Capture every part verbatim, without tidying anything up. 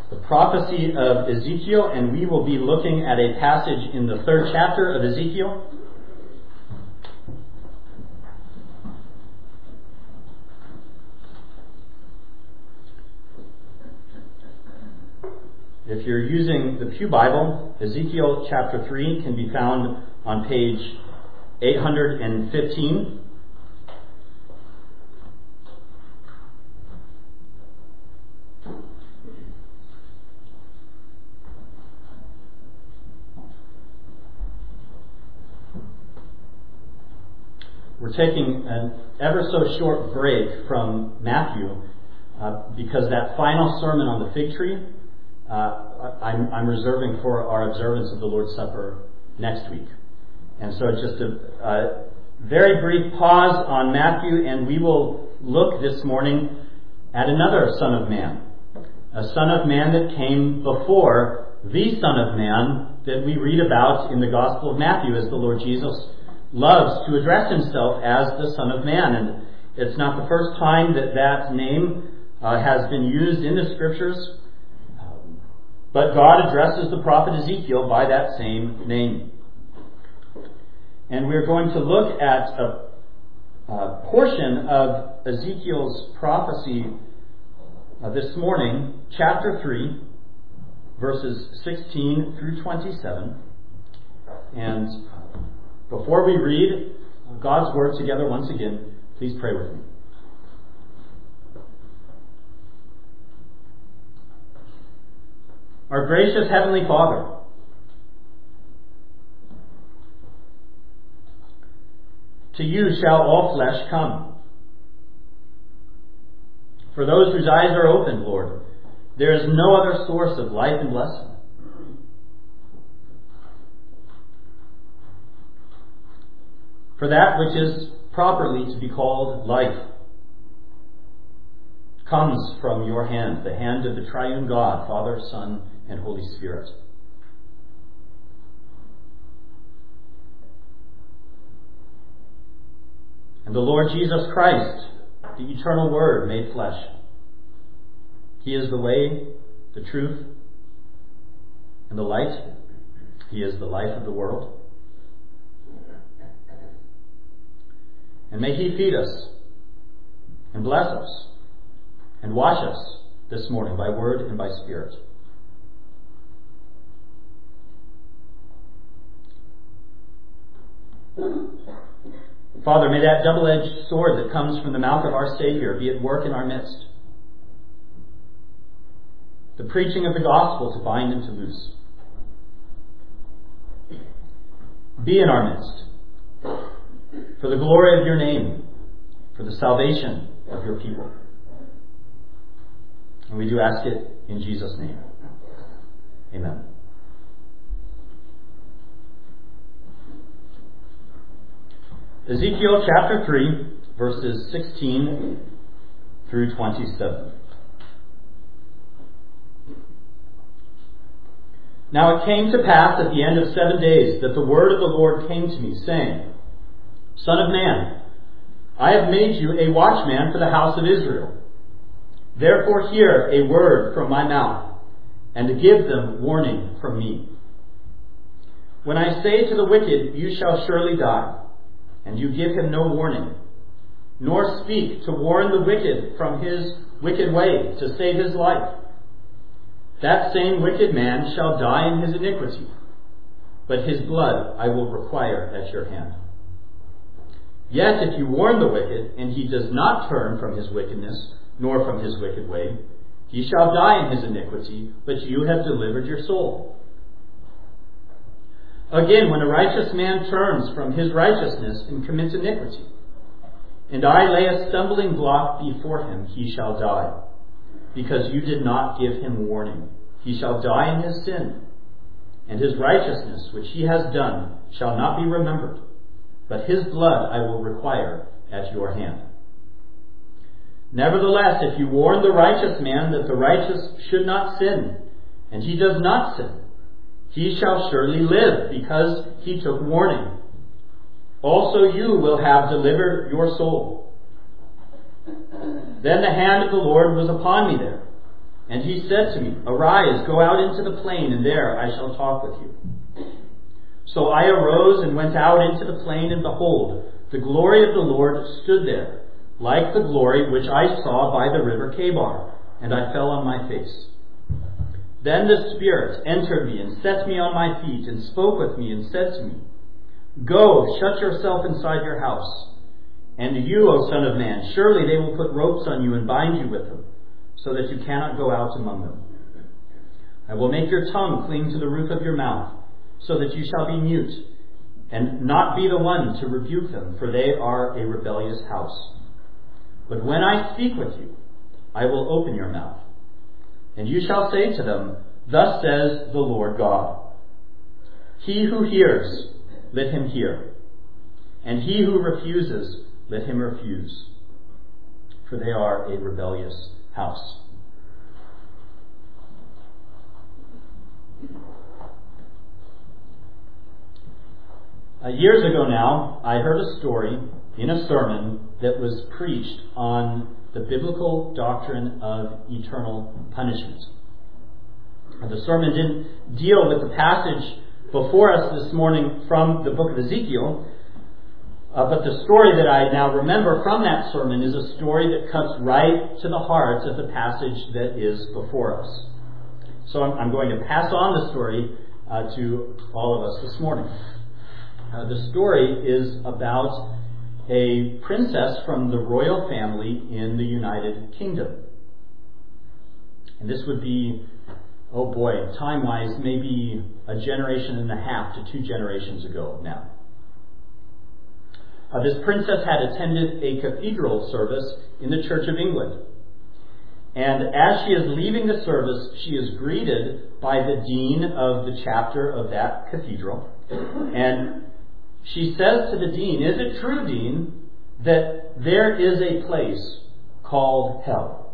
the prophecy of Ezekiel, and we will be looking at a passage in the third chapter of Ezekiel. If you're using the Pew Bible, Ezekiel chapter three can be found on page eight hundred fifteen. We're taking an ever so short break from Matthew uh, because that final sermon on the fig tree uh, I'm, I'm reserving for our observance of the Lord's Supper next week. And so just a, a very brief pause on Matthew, and we will look this morning at another Son of Man. A Son of Man that came before the Son of Man that we read about in the Gospel of Matthew, as the Lord Jesus loves to address himself as the Son of Man. And it's not the first time that that name uh, has been used in the Scriptures, um, but God addresses the prophet Ezekiel by that same name. And we're going to look at a, a portion of Ezekiel's prophecy uh, this morning, chapter three, verses sixteen through twenty-seven. And before we read God's Word together once again, please pray with me. Our gracious Heavenly Father, to you shall all flesh come. For those whose eyes are opened, Lord, there is no other source of life and blessing. For that which is properly to be called life comes from your hand, the hand of the triune God, Father, Son, and Holy Spirit. And the Lord Jesus Christ, the eternal Word made flesh. He is the way, the truth, and the light. He is the life of the world. And may He feed us and bless us and wash us this morning by word and by spirit. Father, may that double-edged sword that comes from the mouth of our Savior be at work in our midst. The preaching of the gospel to bind and to loose. Be in our midst. For the glory of your name, for the salvation of your people. And we do ask it in Jesus' name. Amen. Ezekiel chapter three, verses sixteen through twenty-seven. Now it came to pass at the end of seven days that the word of the Lord came to me, saying, Son of man, I have made you a watchman for the house of Israel. Therefore hear a word from my mouth, and give them warning from me. When I say to the wicked, you shall surely die, and you give him no warning, nor speak to warn the wicked from his wicked way to save his life, that same wicked man shall die in his iniquity, but his blood I will require at your hand. Yet if you warn the wicked, and he does not turn from his wickedness, nor from his wicked way, he shall die in his iniquity, but you have delivered your soul. Again, when a righteous man turns from his righteousness and commits iniquity, and I lay a stumbling block before him, he shall die, because you did not give him warning. He shall die in his sin, and his righteousness which he has done shall not be remembered, but his blood I will require at your hand. Nevertheless, if you warn the righteous man that the righteous should not sin, and he does not sin, he shall surely live, because he took warning. Also you will have delivered your soul. Then the hand of the Lord was upon me there, And he said to me, Arise, go out into the plain, and there I shall talk with you. So I arose and went out into the plain, and behold, the glory of the Lord stood there, like the glory which I saw by the river Chebar, and I fell on my face. Then the Spirit entered me and set me on my feet, and spoke with me, and said to me, Go, shut yourself inside your house. And you, O Son of Man, surely they will put ropes on you and bind you with them, so that you cannot go out among them. I will make your tongue cling to the roof of your mouth, so that you shall be mute, and not be the one to rebuke them, for they are a rebellious house. But when I speak with you, I will open your mouth, and you shall say to them, Thus says the Lord God. He who hears, let him hear, and he who refuses, let him refuse, for they are a rebellious house. Uh, years ago now, I heard a story in a sermon that was preached on the biblical doctrine of eternal punishment. Uh, the sermon didn't deal with the passage before us this morning from the book of Ezekiel, uh, but the story that I now remember from that sermon is a story that cuts right to the heart of the passage that is before us. So I'm, I'm going to pass on the story uh, to all of us this morning. Uh, the story is about a princess from the royal family in the United Kingdom. And this would be, oh boy, time-wise, maybe a generation and a half to two generations ago now. Uh, this princess had attended a cathedral service in the Church of England. And as she is leaving the service, she is greeted by the dean of the chapter of that cathedral. And she says to the dean, Is it true, Dean, that there is a place called hell?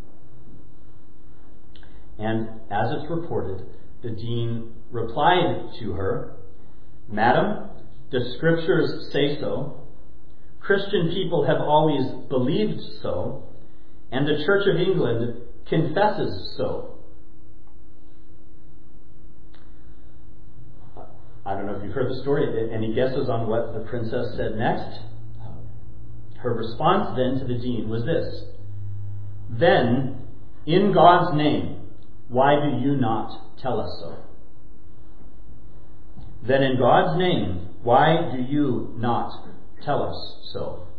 And as it's reported, the dean replied to her, Madam, the scriptures say so. Christian people have always believed so, and the Church of England confesses so. I don't know if you've heard the story. Any guesses on what the princess said next? Her response then to the dean was this: Then, in God's name, why do you not tell us so? Then in God's name, why do you not tell us so?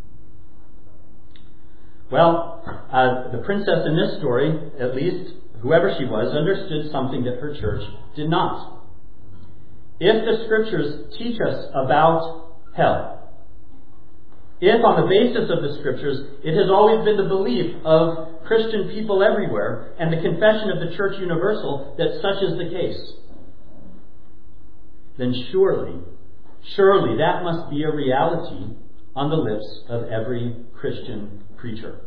Well, uh, the princess in this story, at least whoever she was, understood something that her church did not. If the scriptures teach us about hell, if on the basis of the scriptures it has always been the belief of Christian people everywhere and the confession of the Church Universal that such is the case, then surely, surely that must be a reality on the lips of every Christian preacher.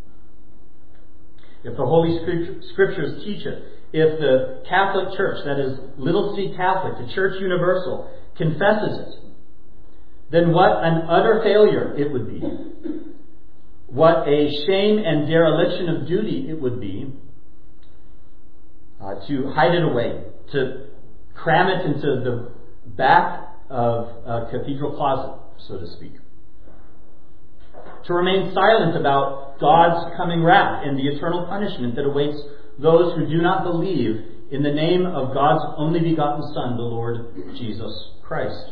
If the Holy Scriptures teach it, if the Catholic Church, that is little c Catholic, the Church Universal, confesses it, then what an utter failure it would be. What a shame and dereliction of duty it would be uh, to hide it away, to cram it into the back of a cathedral closet, so to speak. To remain silent about God's coming wrath and the eternal punishment that awaits those who do not believe in the name of God's only begotten Son, the Lord Jesus Christ.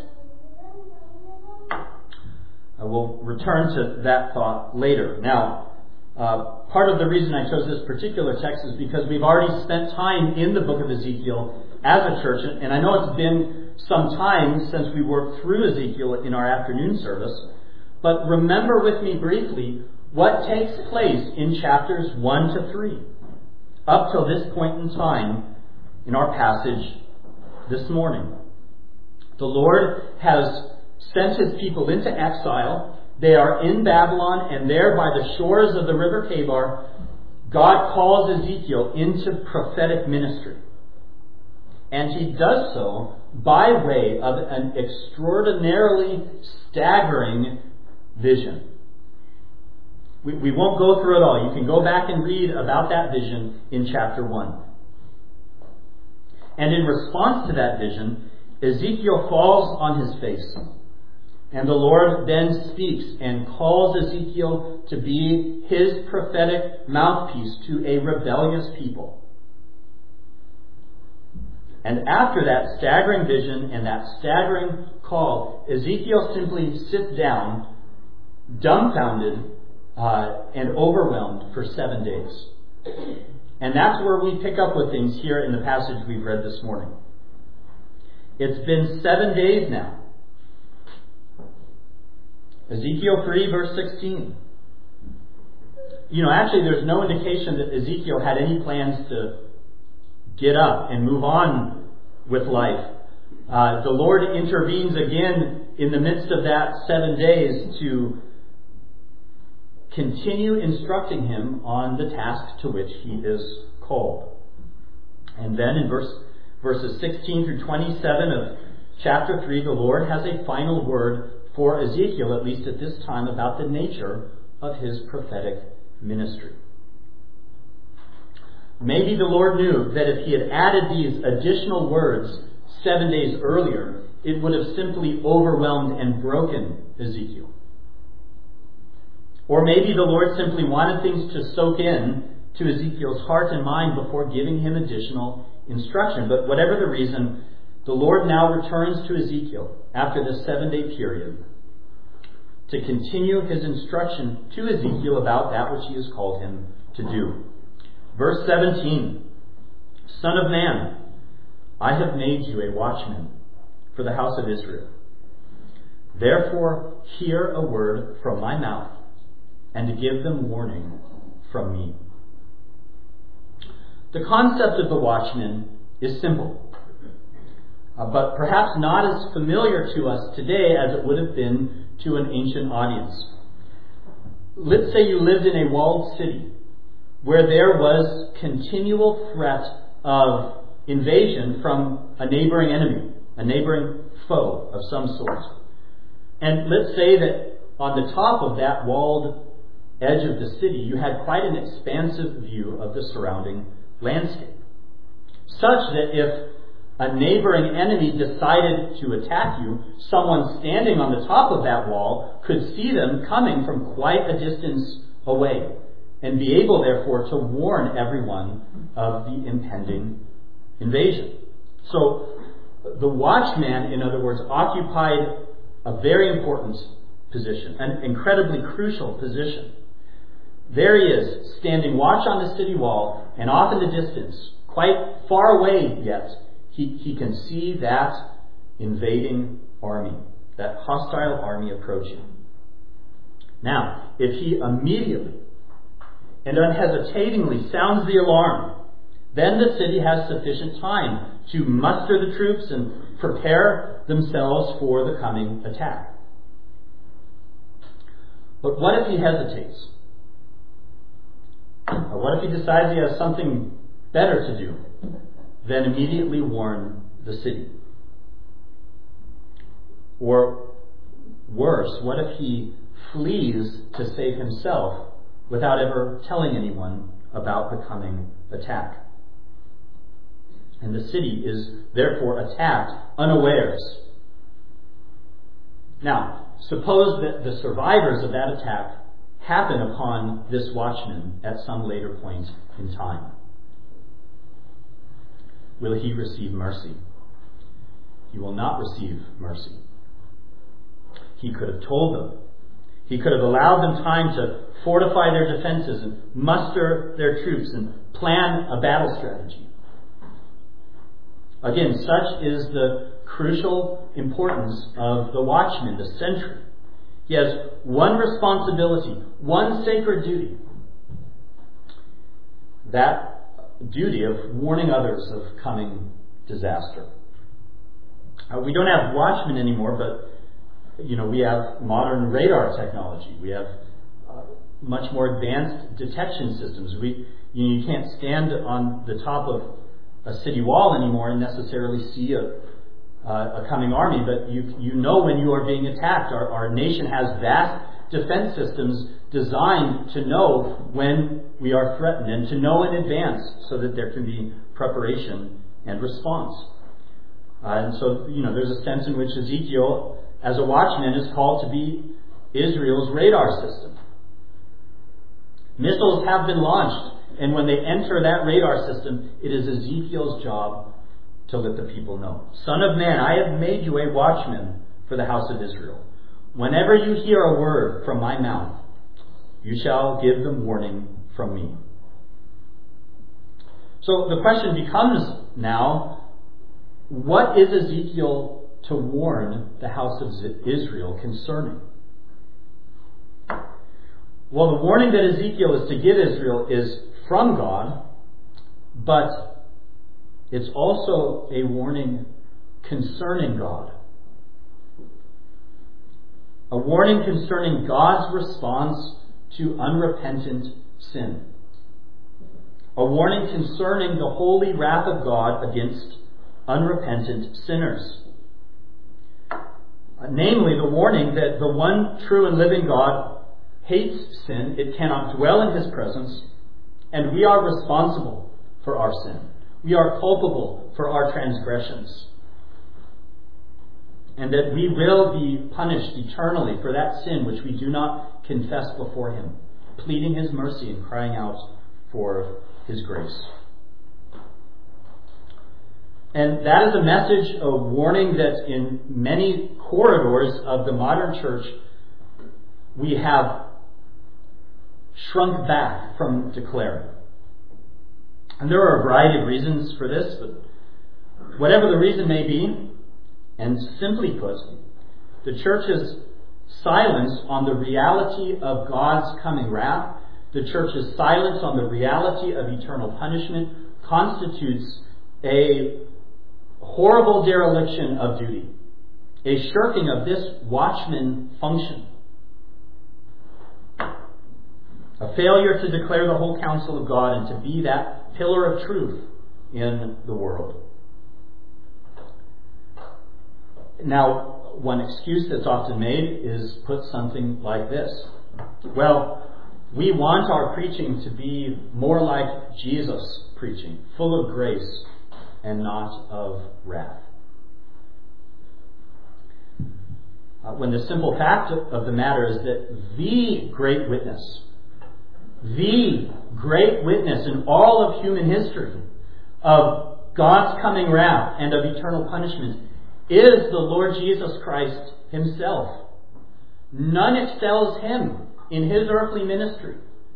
I will return to that thought later. Now, uh, part of the reason I chose this particular text is because we've already spent time in the book of Ezekiel as a church, and I know it's been some time since we worked through Ezekiel in our afternoon service, but remember with me briefly what takes place in chapters one to three, up till this point in time in our passage this morning. The Lord has sent his people into exile. They are in Babylon, and there by the shores of the river Chebar, God calls Ezekiel into prophetic ministry. And he does so by way of an extraordinarily staggering vision. We, we won't go through it all. You can go back and read about that vision in chapter one. And in response to that vision, Ezekiel falls on his face. And the Lord then speaks and calls Ezekiel to be his prophetic mouthpiece to a rebellious people. And after that staggering vision and that staggering call, Ezekiel simply sits down, dumbfounded uh, and overwhelmed for seven days. And that's where we pick up with things here in the passage we've read this morning. It's been seven days now. Ezekiel three, verse sixteen. You know, actually there's no indication that Ezekiel had any plans to get up and move on with life. Uh, the Lord intervenes again in the midst of that seven days to continue instructing him on the task to which he is called. And then in verse, verses sixteen through twenty-seven of chapter three, the Lord has a final word for Ezekiel, at least at this time, about the nature of his prophetic ministry. Maybe the Lord knew that if he had added these additional words seven days earlier, it would have simply overwhelmed and broken Ezekiel. Or maybe the Lord simply wanted things to soak in to Ezekiel's heart and mind before giving him additional instruction. But whatever the reason, the Lord now returns to Ezekiel after this seven-day period to continue his instruction to Ezekiel about that which he has called him to do. Verse seventeen, Son of man, I have made you a watchman for the house of Israel. Therefore, hear a word from my mouth, and to give them warning from me. The concept of the watchman is simple, uh, but perhaps not as familiar to us today as it would have been to an ancient audience. Let's say you lived in a walled city where there was continual threat of invasion from a neighboring enemy, a neighboring foe of some sort. And let's say that on the top of that walled edge of the city, you had quite an expansive view of the surrounding landscape, such that if a neighboring enemy decided to attack you, someone standing on the top of that wall could see them coming from quite a distance away and be able, therefore, to warn everyone of the impending invasion. So the watchman, in other words, occupied a very important position, an incredibly crucial position. There he is, standing watch on the city wall, and off in the distance, quite far away yet, he, he can see that invading army, that hostile army approaching. Now, if he immediately and unhesitatingly sounds the alarm, then the city has sufficient time to muster the troops and prepare themselves for the coming attack. But what if he hesitates? Or what if he decides he has something better to do than immediately warn the city? Or worse, what if he flees to save himself without ever telling anyone about the coming attack? And the city is therefore attacked unawares. Now, suppose that the survivors of that attack happen upon this watchman at some later point in time. Will he receive mercy? He will not receive mercy. He could have told them. He could have allowed them time to fortify their defenses and muster their troops and plan a battle strategy. Again, such is the crucial importance of the watchman, the sentry. He has one responsibility, one sacred duty. That duty of warning others of coming disaster. Uh, we don't have watchmen anymore, but you know we have modern radar technology. We have uh, much more advanced detection systems. We you, know, you can't stand on the top of a city wall anymore and necessarily see a Uh, a coming army, but you you know when you are being attacked. Our, our nation has vast defense systems designed to know when we are threatened and to know in advance so that there can be preparation and response. Uh, and so, you know, there's a sense in which Ezekiel, as a watchman, is called to be Israel's radar system. Missiles have been launched, and when they enter that radar system, it is Ezekiel's job to let the people know. Son of man, I have made you a watchman for the house of Israel. Whenever you hear a word from my mouth, you shall give them warning from me. So the question becomes now, what is Ezekiel to warn the house of Israel concerning? Well, the warning that Ezekiel is to give Israel is from God, but it's also a warning concerning God. A warning concerning God's response to unrepentant sin. A warning concerning the holy wrath of God against unrepentant sinners. Namely, the warning that the one true and living God hates sin, it cannot dwell in his presence, and we are responsible for our sin. We are culpable for our transgressions. And that we will be punished eternally for that sin which we do not confess before him, pleading his mercy and crying out for his grace. And that is a message, a warning that in many corridors of the modern church we have shrunk back from declaring. And there are a variety of reasons for this, but whatever the reason may be, and simply put, the church's silence on the reality of God's coming wrath, the church's silence on the reality of eternal punishment, constitutes a horrible dereliction of duty, a shirking of this watchman function, a failure to declare the whole counsel of God and to be that pillar of truth in the world. Now, one excuse that's often made is put something like this. Well, we want our preaching to be more like Jesus' preaching, full of grace and not of wrath. Uh, when the simple fact of the matter is that the great witness, the great witness in all of human history of God's coming wrath and of eternal punishment is the Lord Jesus Christ himself. None excels him in his earthly ministry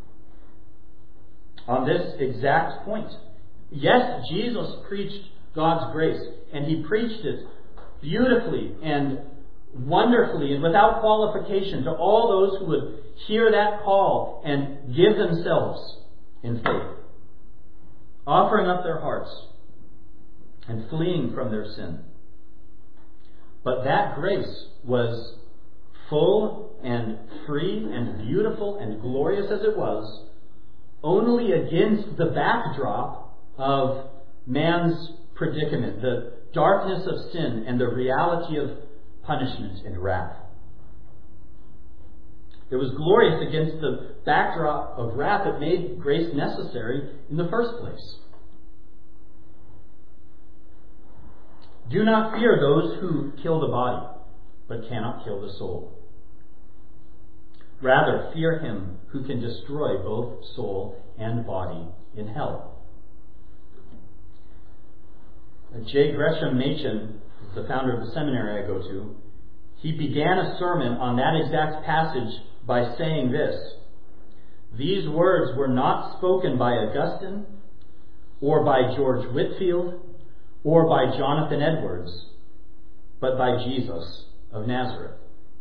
on this exact point. Yes, Jesus preached God's grace, and he preached it beautifully and wonderfully and without qualification to all those who would hear that call and give themselves in faith, offering up their hearts and fleeing from their sin. But that grace was full and free and beautiful and glorious as it was, only against the backdrop of man's predicament, the darkness of sin and the reality of punishment and wrath. It was glorious against the backdrop of wrath that made grace necessary in the first place. Do not fear those who kill the body, but cannot kill the soul. Rather, fear him who can destroy both soul and body in hell. J. Gresham Machen, the founder of the seminary I go to, he began a sermon on that exact passage by saying this: these words were not spoken by Augustine, or by George Whitefield, or by Jonathan Edwards, but by Jesus of Nazareth.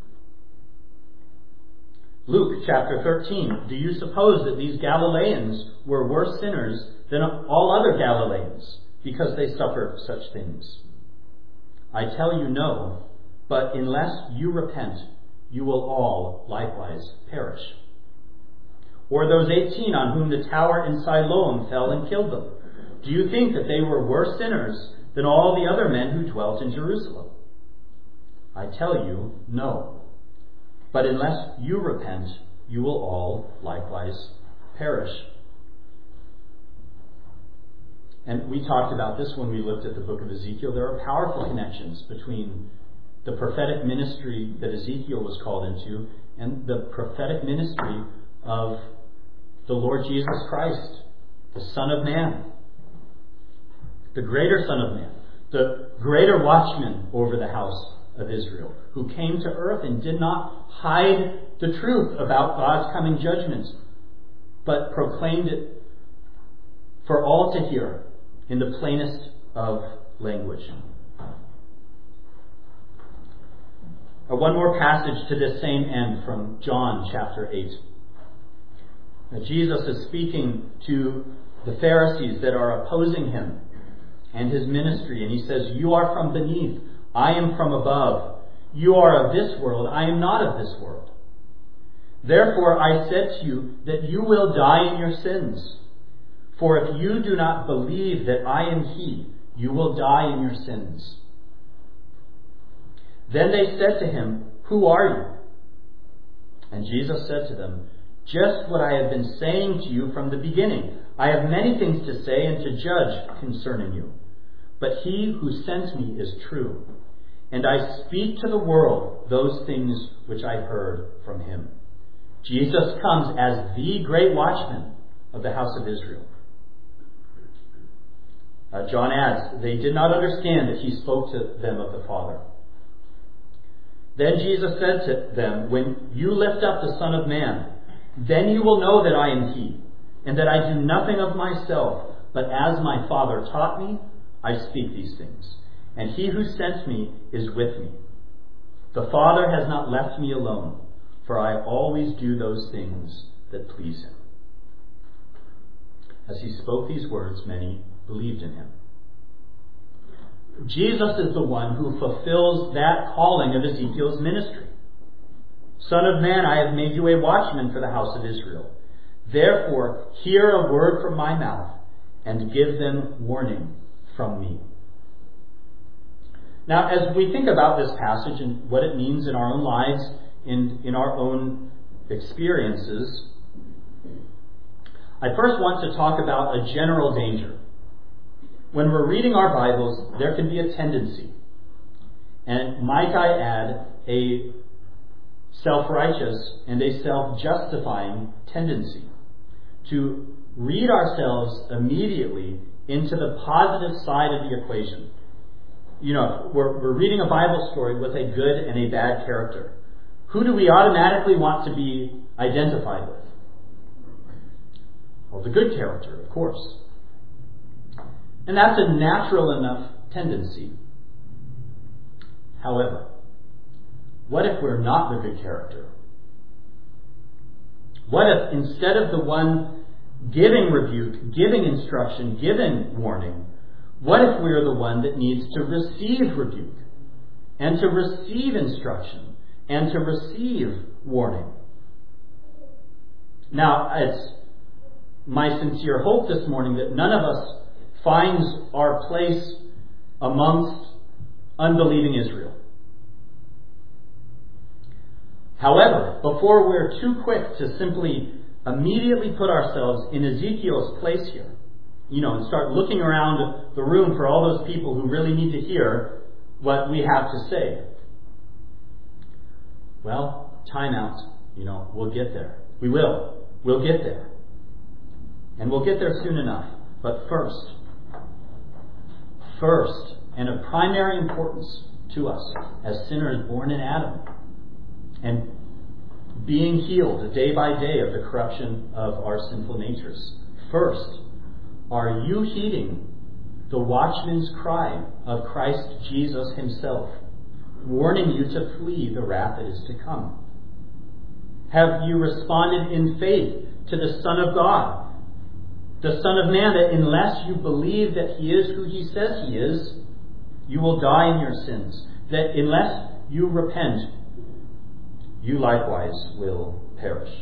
Luke chapter thirteen. Do you suppose that these Galileans were worse sinners than all other Galileans because they suffered such things? I tell you no, but unless you repent, you will all likewise perish. Or those eighteen on whom the tower in Siloam fell and killed them. Do you think that they were worse sinners than all the other men who dwelt in Jerusalem? I tell you, no. But unless you repent, you will all likewise perish. And we talked about this when we looked at the book of Ezekiel. There are powerful connections between the prophetic ministry that Ezekiel was called into and the prophetic ministry of the Lord Jesus Christ, the Son of Man, the greater Son of Man, the greater watchman over the house of Israel, who came to earth and did not hide the truth about God's coming judgment, but proclaimed it for all to hear in the plainest of language. Uh, one more passage to this same end from John chapter eight. Now, Jesus is speaking to the Pharisees that are opposing him and his ministry, and he says, "You are from beneath, I am from above. You are of this world, I am not of this world. Therefore I said to you that you will die in your sins. For if you do not believe that I am He, you will die in your sins." Then they said to him, "Who are you?" And Jesus said to them, "Just what I have been saying to you from the beginning. I have many things to say and to judge concerning you. But He who sent me is true, and I speak to the world those things which I heard from Him." Jesus comes as the great watchman of the house of Israel. Uh, John adds, they did not understand that He spoke to them of the Father. Then Jesus said to them, "When you lift up the Son of Man, then you will know that I am He, and that I do nothing of myself, but as my Father taught me, I speak these things. And He who sent me is with me. The Father has not left me alone, for I always do those things that please Him." As He spoke these words, many believed in Him. Jesus is the one who fulfills that calling of Ezekiel's ministry. "Son of man, I have made you a watchman for the house of Israel. Therefore, hear a word from my mouth, and give them warning from me." Now, as we think about this passage and what it means in our own lives, in, in our own experiences, I first want to talk about a general danger. When we're reading our Bibles, there can be a tendency, and might I add, a self-righteous and a self-justifying tendency, to read ourselves immediately into the positive side of the equation. You know, we're, we're reading a Bible story with a good and a bad character. Who do we automatically want to be identified with? Well, the good character, of course. And that's a natural enough tendency. However, what if we're not the good character? What if instead of the one giving rebuke, giving instruction, giving warning, what if we're the one that needs to receive rebuke and to receive instruction and to receive warning? Now, it's my sincere hope this morning that none of us finds our place amongst unbelieving Israel. However, before we're too quick to simply immediately put ourselves in Ezekiel's place here, you know, and start looking around the room for all those people who really need to hear what we have to say, well, time out. You know, we'll get there. We will. We'll get there. And we'll get there soon enough. But first, first, and of primary importance to us as sinners born in Adam, and being healed day by day of the corruption of our sinful natures. First, are you heeding the watchman's cry of Christ Jesus Himself, warning you to flee the wrath that is to come? Have you responded in faith to the Son of God, the Son of Man, that unless you believe that He is who He says He is, you will die in your sins? That unless you repent, you likewise will perish.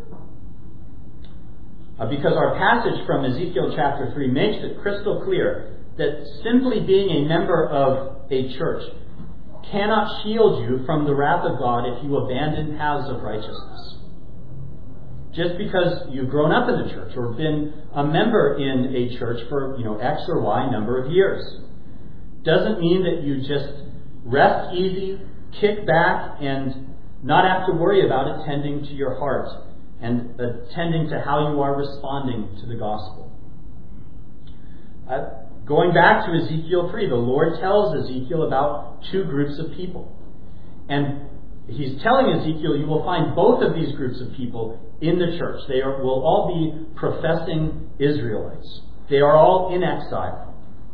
Uh, because our passage from Ezekiel chapter three makes it crystal clear that simply being a member of a church cannot shield you from the wrath of God if you abandon paths of righteousness. Just because you've grown up in the church or been a member in a church for, you know, X or Y number of years doesn't mean that you just rest easy, kick back, and not have to worry about attending to your heart and attending to how you are responding to the gospel. Uh, going back to Ezekiel three, the Lord tells Ezekiel about two groups of people. And He's telling Ezekiel, you will find both of these groups of people in the church. They are, will all be professing Israelites. They are all in exile.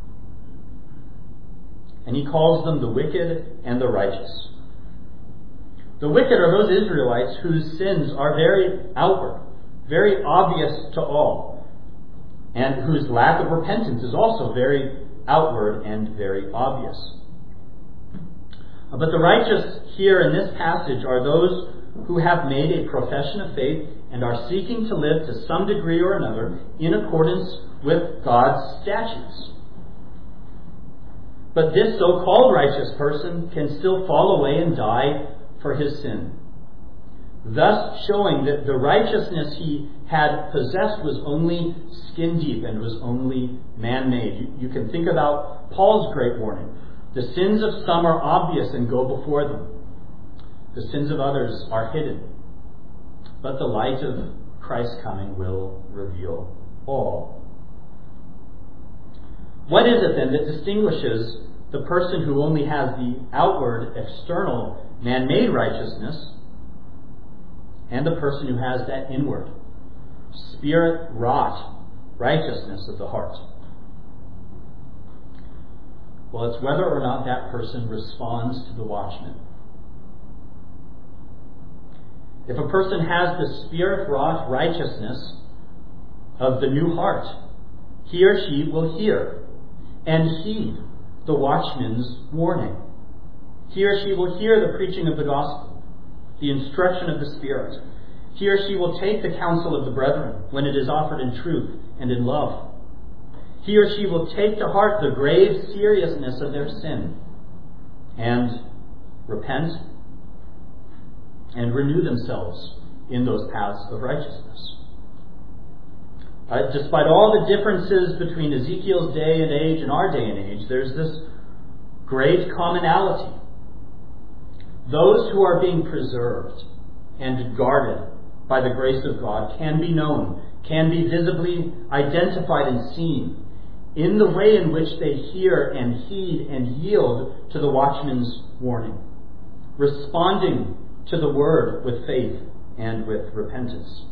And He calls them the wicked and the righteous. The wicked are those Israelites whose sins are very outward, very obvious to all, and whose lack of repentance is also very outward and very obvious. But the righteous here in this passage are those who have made a profession of faith and are seeking to live to some degree or another in accordance with God's statutes. But this so-called righteous person can still fall away and die for his sin, thus showing that the righteousness he had possessed was only skin deep and was only man-made. You, you can think about Paul's great warning. The sins of some are obvious and go before them. The sins of others are hidden. But the light of Christ's coming will reveal all. What is it then that distinguishes the person who only has the outward, external, man-made righteousness and the person who has that inward, spirit-wrought righteousness of the heart? Well, it's whether or not that person responds to the watchman. If a person has the spirit-wrought righteousness of the new heart, he or she will hear and heed the watchman's warning. He or she will hear the preaching of the gospel, the instruction of the Spirit. He or she will take the counsel of the brethren when it is offered in truth and in love. He or she will take to heart the grave seriousness of their sin and repent and renew themselves in those paths of righteousness. Uh, despite all the differences between Ezekiel's day and age and our day and age, there's this great commonality. Those who are being preserved and guarded by the grace of God can be known, can be visibly identified and seen in the way in which they hear and heed and yield to the watchman's warning, responding to the word with faith and with repentance.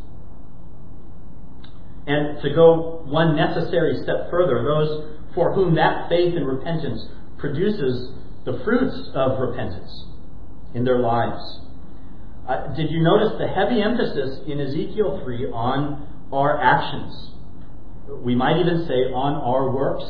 And to go one necessary step further, those for whom that faith and repentance produces the fruits of repentance in their lives. Uh, did you notice the heavy emphasis in Ezekiel three on our actions? We might even say on our works.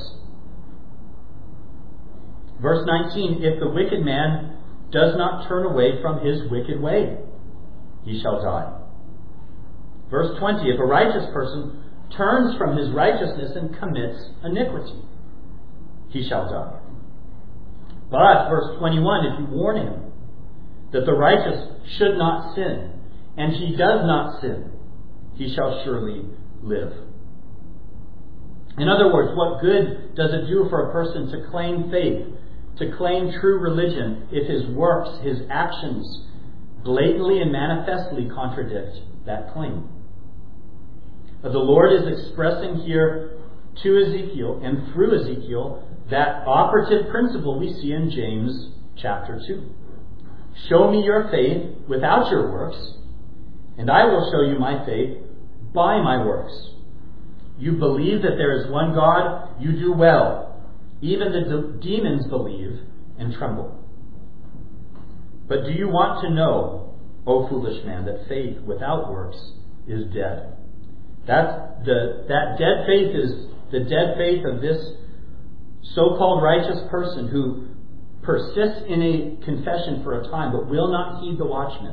Verse nineteen, if the wicked man does not turn away from his wicked way, he shall die. Verse twenty, if a righteous person turns from his righteousness and commits iniquity, he shall die. But, verse twenty-one, if you warn him that the righteous should not sin, and he does not sin, he shall surely live. In other words, what good does it do for a person to claim faith, to claim true religion, if his works, his actions, blatantly and manifestly contradict that claim? The Lord is expressing here to Ezekiel and through Ezekiel that operative principle we see in James chapter two. Show me your faith without your works, and I will show you my faith by my works. You believe that there is one God, you do well. Even the de- demons believe and tremble. But do you want to know, O foolish man, that faith without works is dead? That's the, that dead faith is the dead faith of this so-called righteous person who persists in a confession for a time but will not heed the watchman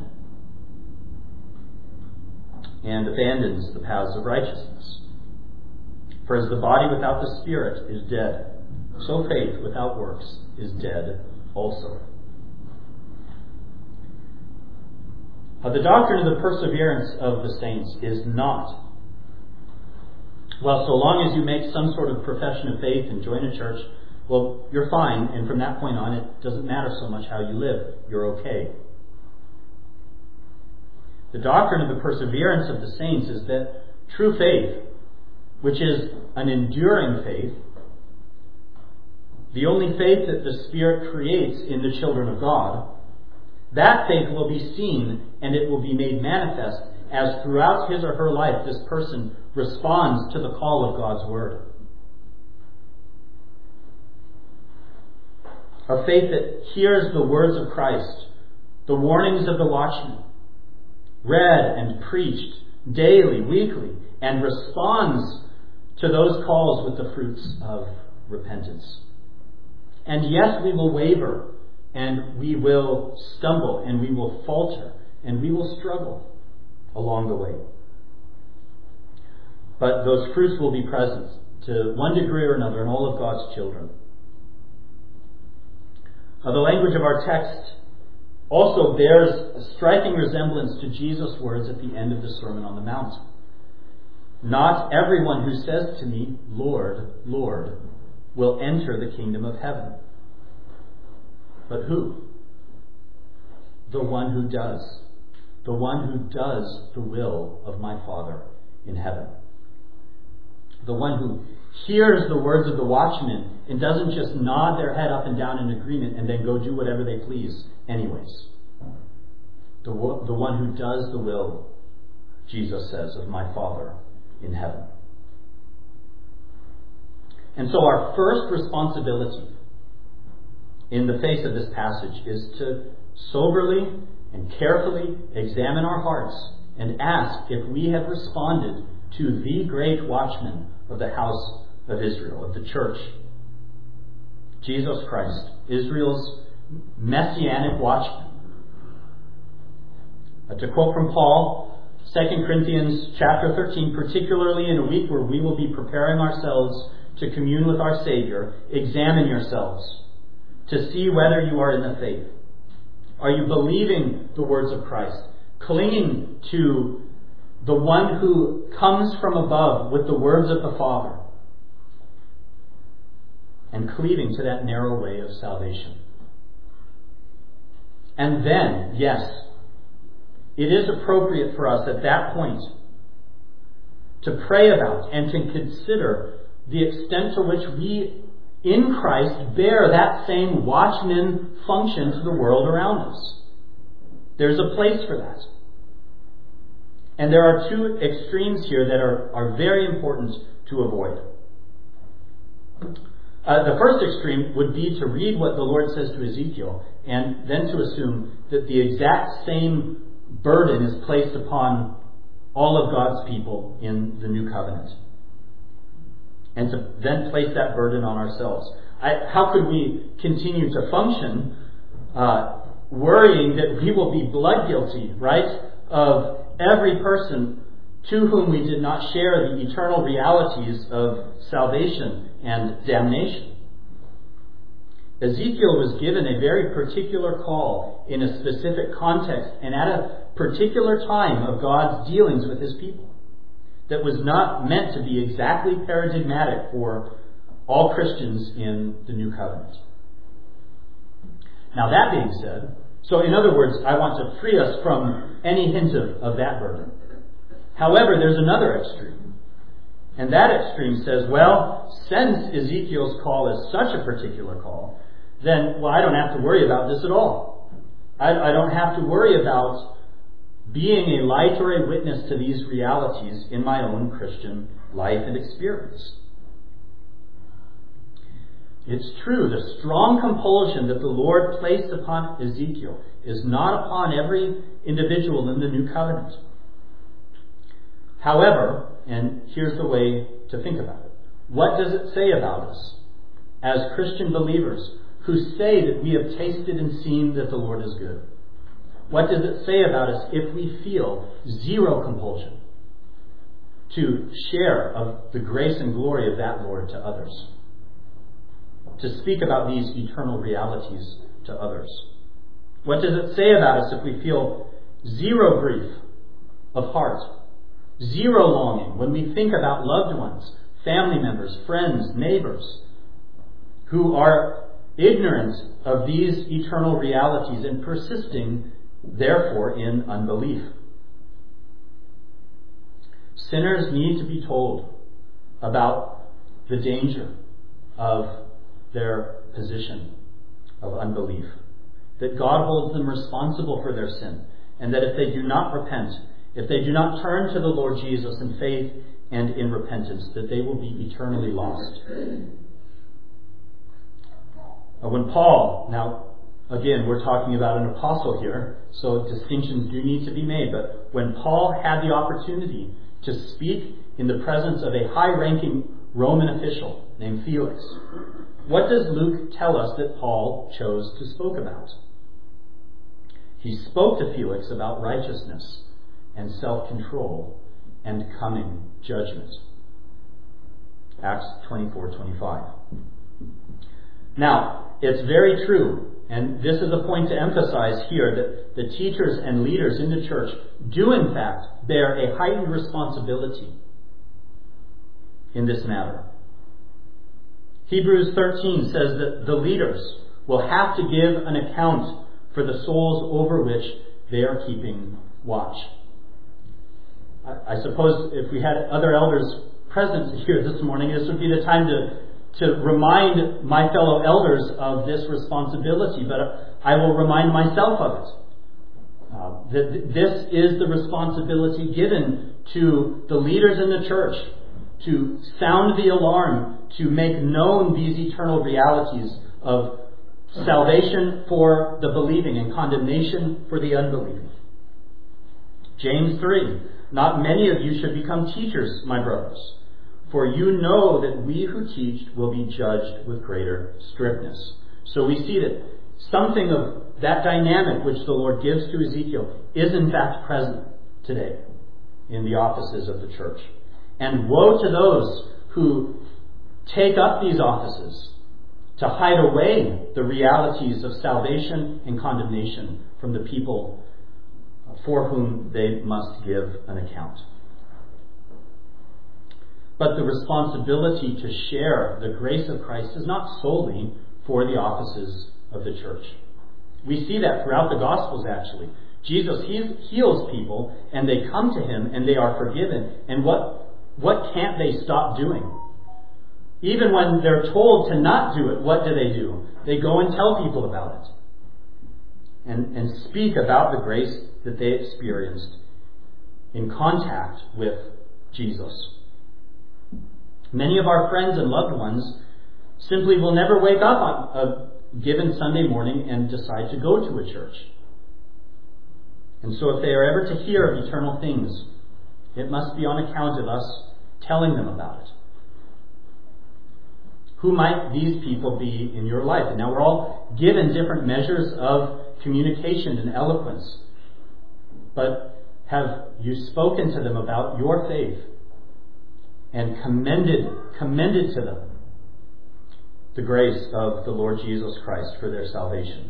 and abandons the paths of righteousness. For as the body without the spirit is dead, so faith without works is dead also. Uh, the doctrine of the perseverance of the saints is not, well, so long as you make some sort of profession of faith and join a church, well, you're fine, and from that point on, it doesn't matter so much how you live. You're okay. The doctrine of the perseverance of the saints is that true faith, which is an enduring faith, the only faith that the Spirit creates in the children of God, that faith will be seen and it will be made manifest as throughout his or her life this person responds to the call of God's Word. A faith that hears the words of Christ, the warnings of the watchman, read and preached daily, weekly, and responds to those calls with the fruits of repentance. And yes, we will waver, and we will stumble, and we will falter, and we will struggle along the way. But those fruits will be present to one degree or another in all of God's children. Now, the language of our text also bears a striking resemblance to Jesus' words at the end of the Sermon on the Mount. Not everyone who says to me, Lord, Lord, will enter the kingdom of heaven. But who? The one who does. The one who does the will of my Father in heaven. The one who hears the words of the watchman and doesn't just nod their head up and down in agreement and then go do whatever they please anyways. The, the one who does the will, Jesus says, of my Father in heaven. And so our first responsibility in the face of this passage is to soberly and carefully examine our hearts and ask if we have responded to the great watchman of the house of Israel, of the church, Jesus Christ, Israel's messianic watchman. Uh, to quote from Paul, Second Corinthians chapter thirteen, particularly in a week where we will be preparing ourselves to commune with our Savior, examine yourselves to see whether you are in the faith. Are you believing the words of Christ, clinging to the one who comes from above with the words of the Father, and cleaving to that narrow way of salvation? And then, yes, it is appropriate for us at that point to pray about and to consider the extent to which we in Christ bear that same watchman function to the world around us. There's a place for that. And there are two extremes here that are, are very important to avoid. Uh, the first extreme would be to read what the Lord says to Ezekiel and then to assume that the exact same burden is placed upon all of God's people in the new covenant. And to then place that burden on ourselves. I, how could we continue to function uh, worrying that we will be blood guilty, right, of every person to whom we did not share the eternal realities of salvation and damnation? Ezekiel was given a very particular call in a specific context and at a particular time of God's dealings with his people that was not meant to be exactly paradigmatic for all Christians in the new covenant. Now, that being said, so in other words, I want to free us from any hint of, of that burden. However, there's another extreme. And that extreme says, well, since Ezekiel's call is such a particular call, then, well, I don't have to worry about this at all. I, I don't have to worry about being a light or a witness to these realities in my own Christian life and experience. It's true, the strong compulsion that the Lord placed upon Ezekiel is not upon every individual in the new covenant. However, and here's the way to think about it, what does it say about us as Christian believers who say that we have tasted and seen that the Lord is good? What does it say about us if we feel zero compulsion to share of the grace and glory of that Lord to others? To speak about these eternal realities to others? What does it say about us if we feel Zero grief of heart. Zero longing when we think about loved ones, family members, friends, neighbors, who are ignorant of these eternal realities and persisting, therefore, in unbelief. Sinners need to be told about the danger of their position of unbelief, that God holds them responsible for their sin, and that if they do not repent, if they do not turn to the Lord Jesus in faith and in repentance, that they will be eternally lost. When Paul, now again we're talking about an apostle here, so distinctions do need to be made, but when Paul had the opportunity to speak in the presence of a high-ranking Roman official named Felix, what does Luke tell us that Paul chose to spoke about? He spoke to Felix about righteousness and self-control and coming judgment. Acts twenty-four twenty-five. Now, it's very true, and this is a point to emphasize here, that the teachers and leaders in the church do in fact bear a heightened responsibility in this matter. Hebrews thirteen says that the leaders will have to give an account for the souls over which they are keeping watch. I, I suppose if we had other elders present here this morning, this would be the time to to remind my fellow elders of this responsibility, but I will remind myself of it. Uh, that this is the responsibility given to the leaders in the church to sound the alarm, to make known these eternal realities of salvation for the believing and condemnation for the unbelieving. James three, not many of you should become teachers, my brothers, for you know that we who teach will be judged with greater strictness. So we see that something of that dynamic which the Lord gives to Ezekiel is in fact present today in the offices of the church. And woe to those who take up these offices to hide away the realities of salvation and condemnation from the people for whom they must give an account. But the responsibility to share the grace of Christ is not solely for the offices of the church. We see that throughout the Gospels, actually. Jesus heals people, and they come to him, and they are forgiven. And what, what can't they stop doing? Even when they're told to not do it, what do they do? They go and tell people about it. And, and speak about the grace that they experienced in contact with Jesus. Many of our friends and loved ones simply will never wake up on a given Sunday morning and decide to go to a church. And so if they are ever to hear of eternal things, it must be on account of us telling them about it. Who might these people be in your life? And now we're all given different measures of communication and eloquence. But have you spoken to them about your faith and commended, commended to them the grace of the Lord Jesus Christ for their salvation?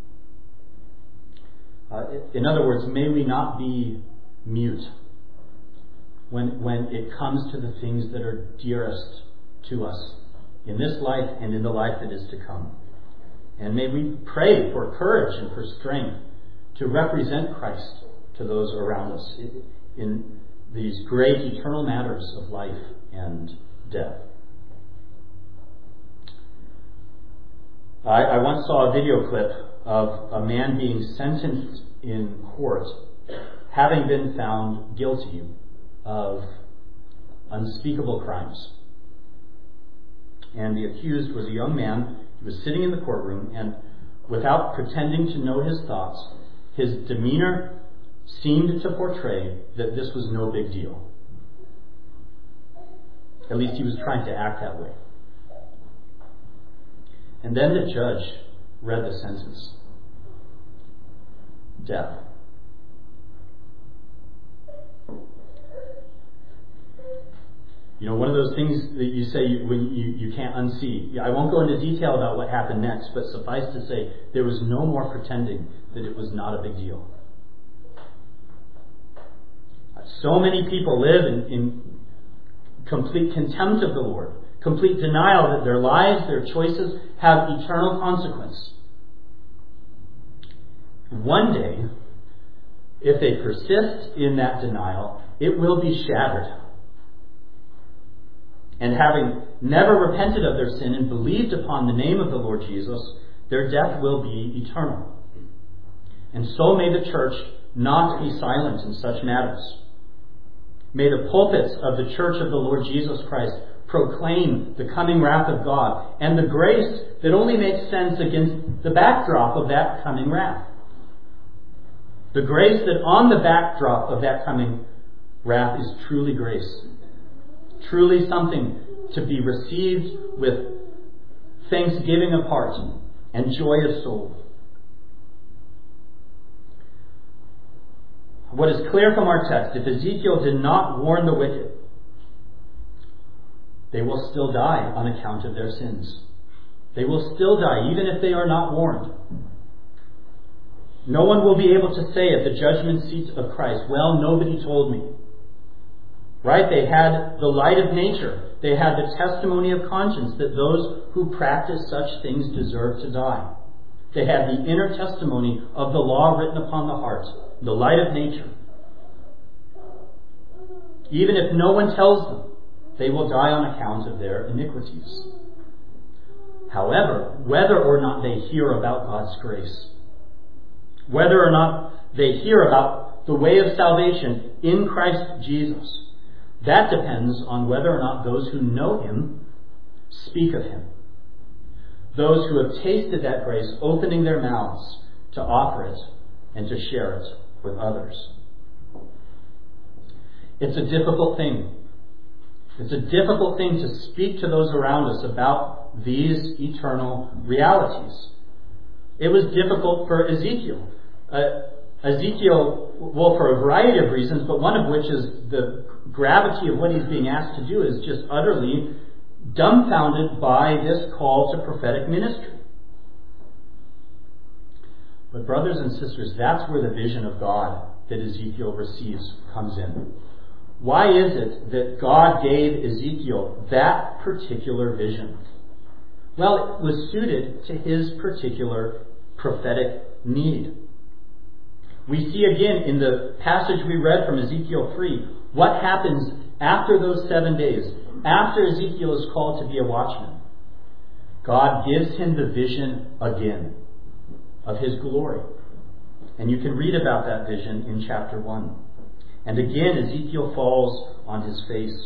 Uh, in other words, may we not be mute when, when it comes to the things that are dearest to us in this life and in the life that is to come. And may we pray for courage and for strength to represent Christ to those around us in these great eternal matters of life and death. I, I once saw a video clip of a man being sentenced in court, having been found guilty of unspeakable crimes. And the accused was a young man. He was sitting in the courtroom, and without pretending to know his thoughts, his demeanor seemed to portray that this was no big deal. At least he was trying to act that way. And then the judge read the sentence. Death. You know, one of those things that you say you, when you, you can't unsee. I won't go into detail about what happened next, but suffice to say, there was no more pretending that it was not a big deal. So many people live in, in complete contempt of the Lord, complete denial that their lives, their choices have eternal consequence. One day, if they persist in that denial, it will be shattered. And having never repented of their sin and believed upon the name of the Lord Jesus, their death will be eternal. And so may the church not be silent in such matters. May the pulpits of the church of the Lord Jesus Christ proclaim the coming wrath of God and the grace that only makes sense against the backdrop of that coming wrath. The grace that on the backdrop of that coming wrath is truly grace. Truly something to be received with thanksgiving of heart and joy of soul. What is clear from our text, if Ezekiel did not warn the wicked, they will still die on account of their sins. They will still die, even if they are not warned. No one will be able to say at the judgment seat of Christ, well, nobody told me. Right? They had the light of nature. They had the testimony of conscience that those who practice such things deserve to die. They had the inner testimony of the law written upon the heart, the light of nature. Even if no one tells them, they will die on account of their iniquities. However, whether or not they hear about God's grace, whether or not they hear about the way of salvation in Christ Jesus, that depends on whether or not those who know Him speak of Him. Those who have tasted that grace opening their mouths to offer it and to share it with others. It's a difficult thing. It's a difficult thing to speak to those around us about these eternal realities. It was difficult for Ezekiel. Uh, Ezekiel, well, for a variety of reasons, but one of which is the gravity of what he's being asked to do is just utterly dumbfounded by this call to prophetic ministry. But brothers and sisters, that's where the vision of God that Ezekiel receives comes in. Why is it that God gave Ezekiel that particular vision? Well, it was suited to his particular prophetic need. We see again in the passage we read from Ezekiel three, what happens after those seven days, after Ezekiel is called to be a watchman. God gives him the vision again of His glory. And you can read about that vision in chapter one. And again, Ezekiel falls on his face.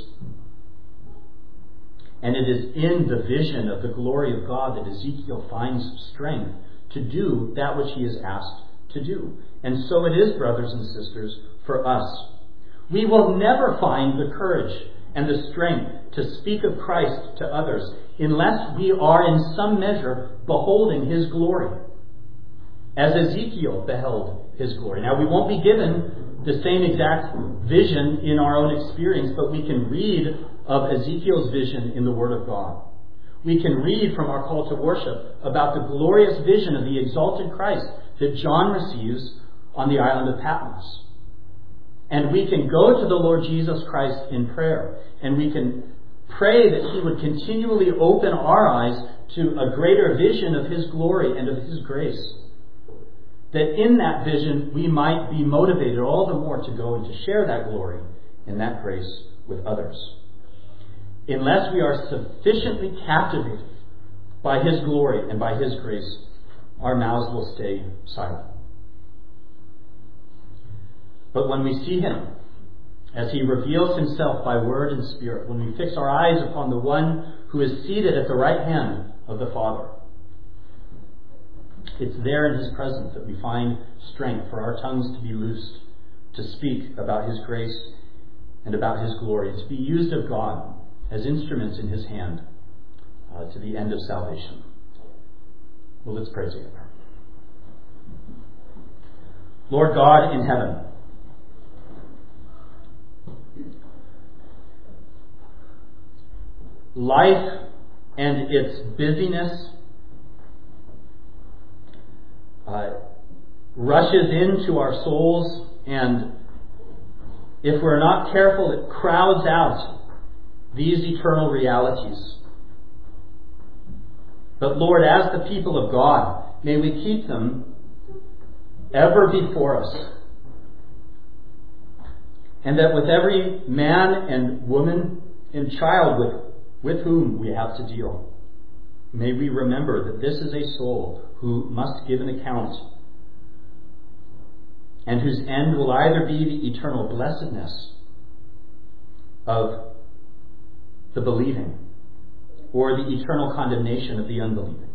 And it is in the vision of the glory of God that Ezekiel finds strength to do that which he is asked to do. And so it is, brothers and sisters, for us. We will never find the courage and the strength to speak of Christ to others unless we are in some measure beholding His glory, as Ezekiel beheld His glory. Now, we won't be given the same exact vision in our own experience, but we can read of Ezekiel's vision in the Word of God. We can read from our call to worship about the glorious vision of the exalted Christ that John receives on the island of Patmos. And we can go to the Lord Jesus Christ in prayer, and we can pray that He would continually open our eyes to a greater vision of His glory and of His grace. That in that vision we might be motivated all the more to go and to share that glory and that grace with others. Unless we are sufficiently captivated by His glory and by His grace, our mouths will stay silent. But when we see Him, as He reveals Himself by word and spirit, when we fix our eyes upon the one who is seated at the right hand of the Father, it's there in His presence that we find strength for our tongues to be loosed, to speak about His grace and about His glory, to be used of God as instruments in His hand uh, to the end of salvation. Well, let's pray together. Lord God in heaven, life and its busyness uh, rushes into our souls and if we're not careful, it crowds out these eternal realities. But Lord, as the people of God, may we keep them ever before us. And that with every man and woman and child with, with whom we have to deal, may we remember that this is a soul who must give an account, and whose end will either be the eternal blessedness of the believing or the eternal condemnation of the unbelieving.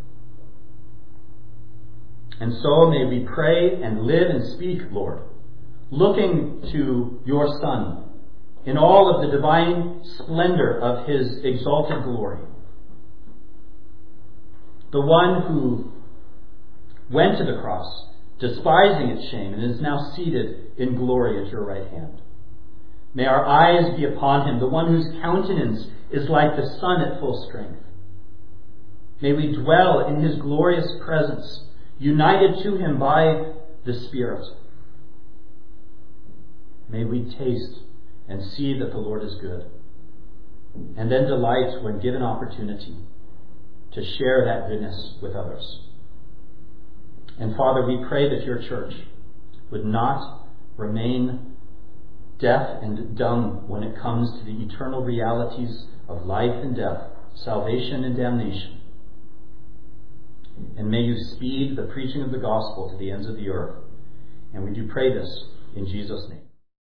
And so may we pray and live and speak, Lord, looking to your Son in all of the divine splendor of his exalted glory. The one who went to the cross, despising its shame, and is now seated in glory at your right hand. May our eyes be upon him, the one whose countenance is like the sun at full strength. May we dwell in his glorious presence, united to him by the Spirit. May we taste and see that the Lord is good, and then delight when given opportunity to share that goodness with others. And Father, we pray that your church would not remain deaf and dumb when it comes to the eternal realities of life and death, salvation and damnation. And may you speed the preaching of the gospel to the ends of the earth. And we do pray this in Jesus' name.